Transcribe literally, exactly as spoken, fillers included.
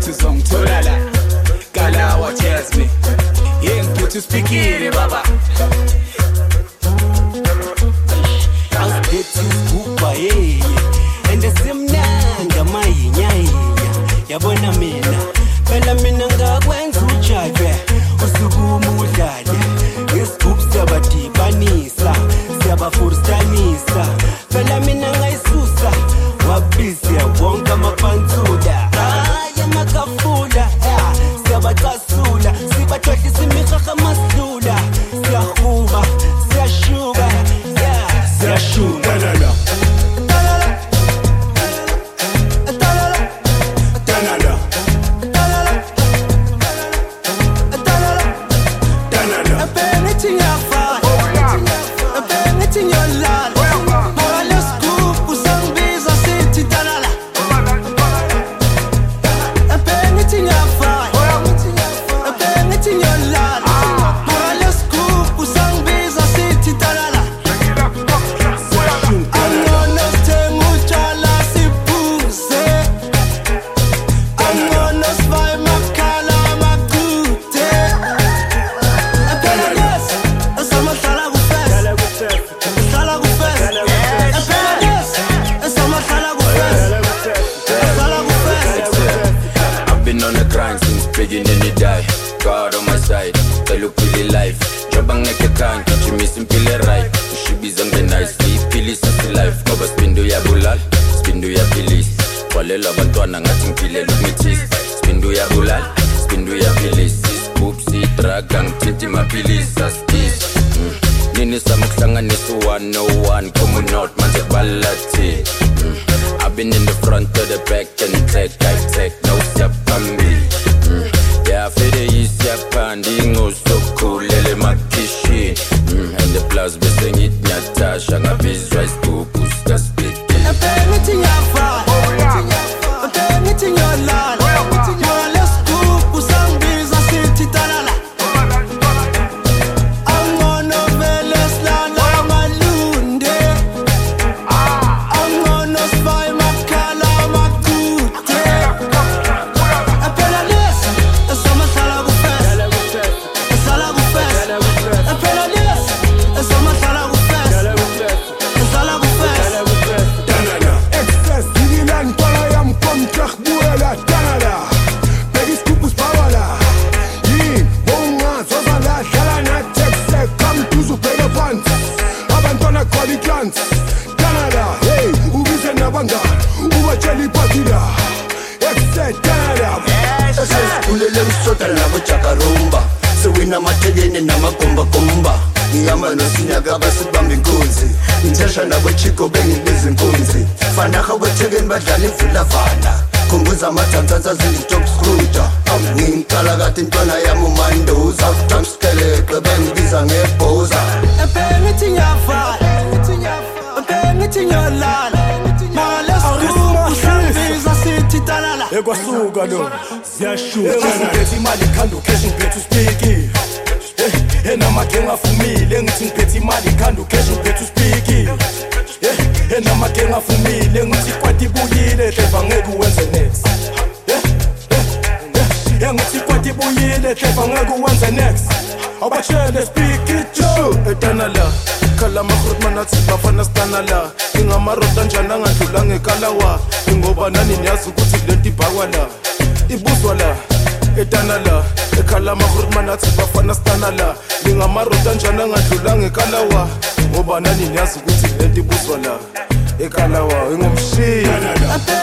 uzongithola la Kalawa tells me yeah ngiphethe speakile baba I'll get you scuba yeah and simnanga mayinyanya yabona mina phela mina ngakwenza ujive usukuma udlale ngescoop siyabadibanisa siyabafuristanisa phela mina ngayisusa wabhizi yabonke amapantsuda aya makafula siyabacasula sibathohlisa imihaha masidula siyahuba siyashuka siyashuka la la I've been in the front to the back and take, I take no step from me. Mm. Yeah, I feel the east, yeah, panding, oh, so cool, lele makishi. Mm. And the plus, be sing it, Natasha, I'm a biz, rice, pupus, that's big. I'm anything I find, I'm anything your land. More let's go, pusang biz, I see titanala. I'm on a velas land, I'm a lunde. I'm on a spy, my kala, my good. I pay a list, a summer salago fest, a salago fest. I pay a list, a summer salago fest, a salago fest. Tanana, excess, Digiland, Palayam, Comtracht, Buela, Tanana, Pegis Kupus Pawala, Yin, Bonga, Zozala, Shalana, Texas, come to Supega Pants, Abantona Qualitrans, Canada, hey, Ubis and Nabanga, Uba Jelly Patida, excess, Canada, Excess, Ulele Msota na Chakarumba, Sewina Mategene na Makomba Komba, Niyama no Sinyaga Basibambi Nkunzi, Intesha na Wachiko Bengi Bizi Nkunzi, Fanaka Wategen Badali Filafana, Kumbuza Matanza Zili Top Scrooter, Ninkalagati Ntwana ya Mumando, South Tamskele, Bengi Biza Ngepoza. I'm anything I find, I'm anything your land. More let's go, pusang biz, I see titanala. Ekwasuka lo, ziyashuka. Ngiphethe imali khanda ukheshi ngiphethe uspiki. Eh, enamagenga afumile ngithi ngiphethe imali khanda ukheshi ngiphethe uspiki. Eh, enamagenga afumile ngithi kwathi buyile hleva ngeke uwenze next. Eh, eh, eh, ngithi kwathi buyile hleva ngeke uwenze next. Abashele speak it Joe etanala. Khala makhutman athi bafana stanala. Ingamarota njana ngadlula ngekalawa. Ngoba nani niyazi ukuthi lento ibhakwa la. Ibuzwa la etanala. Ekhala makhutman athi bafana stanala. Ingamarota njana ngadlula ngekalawa. Ngoba nani niyazi ukuthi lento ibuzwa la. Ekalawa ingumshiya.